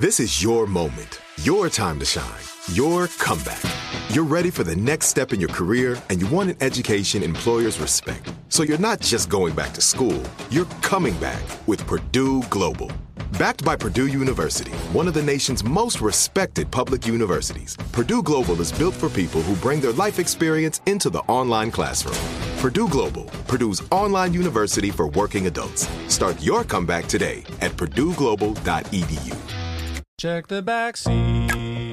This is your moment, your time to shine, your comeback. You're ready for the next step in your career, and you want an education employers respect. So you're not just going back to school, you're coming back with Purdue Global. Backed by Purdue University, one of the nation's most respected public universities, Purdue Global is built for people who bring their life experience into the online classroom. Purdue Global, Purdue's online university for working adults. Start your comeback today at purdueglobal.edu. Check the back seat.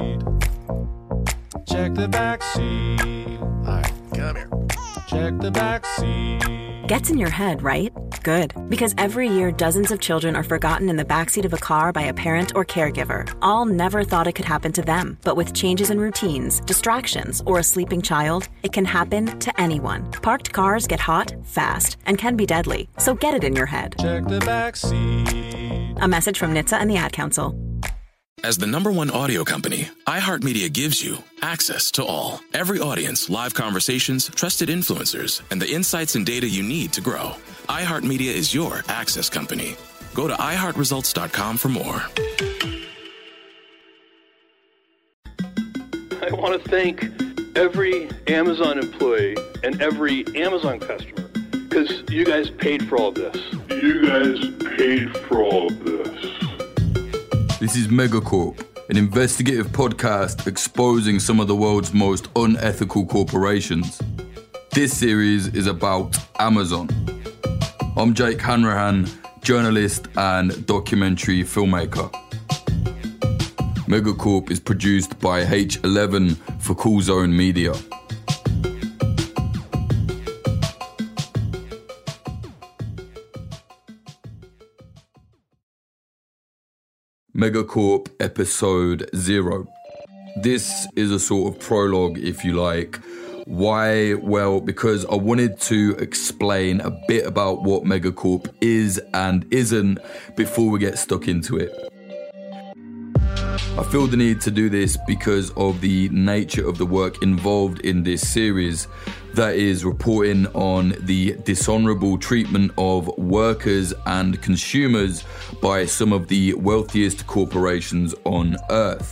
Check the back seat. All right, come here. Check the back seat. Gets in your head, right? Good. Because every year, dozens of children are forgotten in the backseat of a car by a parent or caregiver. All never thought it could happen to them. But with changes in routines, distractions, or a sleeping child, it can happen to anyone. Parked cars get hot, fast, and can be deadly. So get it in your head. Check the back seat. A message from NHTSA and the Ad Council. As the #1 audio company, iHeartMedia gives you access to all. Every audience, live conversations, trusted influencers, and the insights and data you need to grow. iHeartMedia is your access company. Go to iHeartResults.com for more. I want to thank every Amazon employee and every Amazon customer because you guys paid for all this. This is Megacorp, an investigative podcast exposing some of the world's most unethical corporations. This series is about Amazon. I'm Jake Hanrahan, journalist and documentary filmmaker. Megacorp is produced by H11 for Cool Zone Media. Megacorp Episode 0. This is a sort of prologue, if you like. Why? Well, because I wanted to explain a bit about what Megacorp is and isn't before we get stuck into it. I feel the need to do this because of the nature of the work involved in this series, that is reporting on the dishonorable treatment of workers and consumers by some of the wealthiest corporations on earth.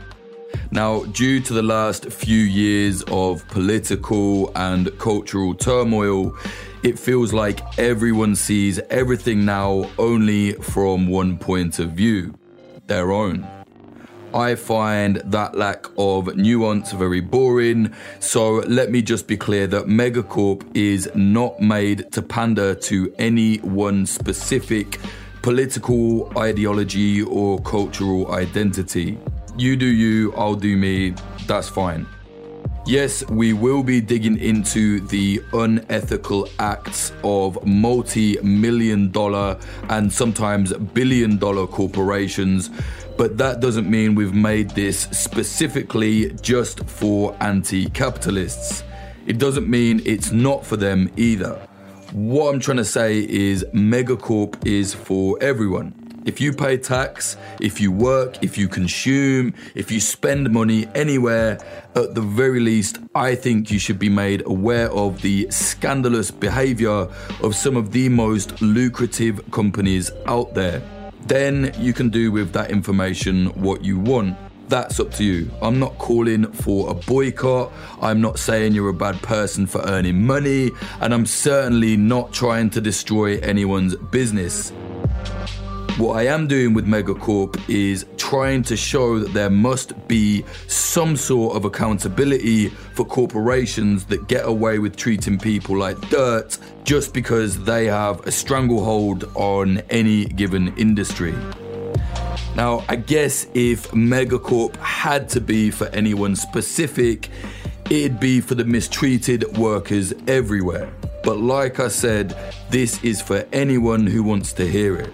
Now, due to the last few years of political and cultural turmoil, it feels like everyone sees everything now only from one point of view, their own. I find that lack of nuance very boring, so let me just be clear that Megacorp is not made to pander to any one specific political ideology or cultural identity. You do you, I'll do me, that's fine. Yes, we will be digging into the unethical acts of multi-million-dollar and sometimes billion-dollar corporations, but that doesn't mean we've made this specifically just for anti-capitalists. It doesn't mean it's not for them either. What I'm trying to say is Megacorp is for everyone. If you pay tax, if you work, if you consume, if you spend money anywhere, at the very least, I think you should be made aware of the scandalous behavior of some of the most lucrative companies out there. Then you can do with that information what you want. That's up to you. I'm not calling for a boycott. I'm not saying you're a bad person for earning money, and I'm certainly not trying to destroy anyone's business. What I am doing with Megacorp is trying to show that there must be some sort of accountability for corporations that get away with treating people like dirt just because they have a stranglehold on any given industry. Now, I guess if Megacorp had to be for anyone specific, it'd be for the mistreated workers everywhere. But like I said, this is for anyone who wants to hear it.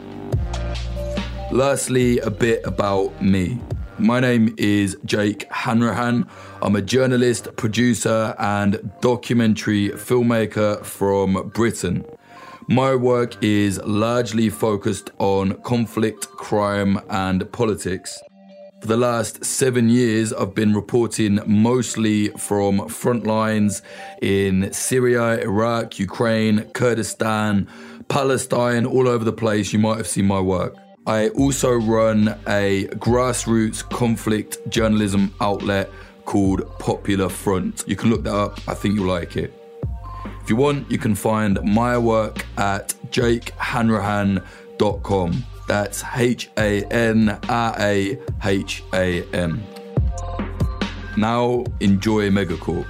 Lastly, a bit about me. My name is Jake Hanrahan. I'm a journalist, producer, and documentary filmmaker from Britain. My work is largely focused on conflict, crime, and politics. For the last 7 years, I've been reporting mostly from front lines in Syria, Iraq, Ukraine, Kurdistan, Palestine, all over the place. You might have seen my work. I also run a grassroots conflict journalism outlet called Popular Front. You can look that up. I think you'll like it. If you want, you can find my work at jakehanrahan.com. That's HANRAHAM. Now, enjoy Megacorp.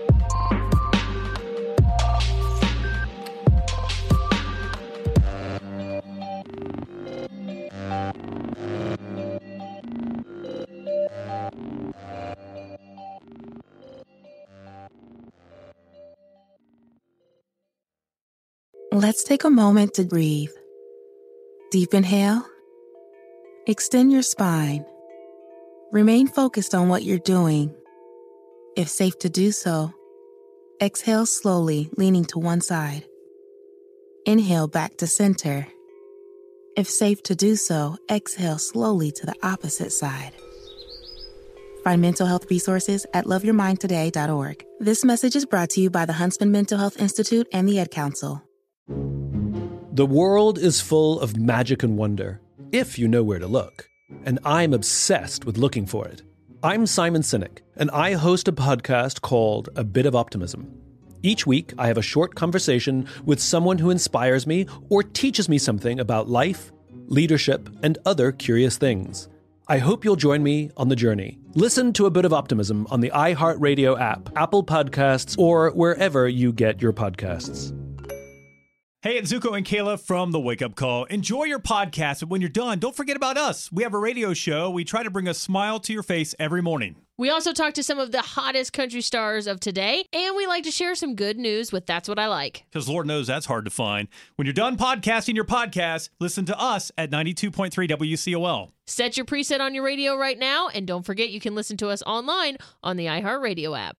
Let's take a moment to breathe. Deep inhale. Extend your spine. Remain focused on what you're doing. If safe to do so, exhale slowly, leaning to one side. Inhale back to center. If safe to do so, exhale slowly to the opposite side. Find mental health resources at loveyourmindtoday.org. This message is brought to you by the Huntsman Mental Health Institute and the Ad Council. The world is full of magic and wonder, if you know where to look. And I'm obsessed with looking for it. I'm Simon Sinek, and I host a podcast called A Bit of Optimism. Each week, I have a short conversation with someone who inspires me or teaches me something about life, leadership, and other curious things. I hope you'll join me on the journey. Listen to A Bit of Optimism on the iHeartRadio app, Apple Podcasts, or wherever you get your podcasts. Hey, it's Zuko and Kayla from The Wake Up Call. Enjoy your podcast, but when you're done, don't forget about us. We have a radio show. We try to bring a smile to your face every morning. We also talk to some of the hottest country stars of today, and we like to share some good news with That's What I Like. Because Lord knows that's hard to find. When you're done podcasting your podcast, listen to us at 92.3 WCOL. Set your preset on your radio right now, and don't forget you can listen to us online on the iHeartRadio app.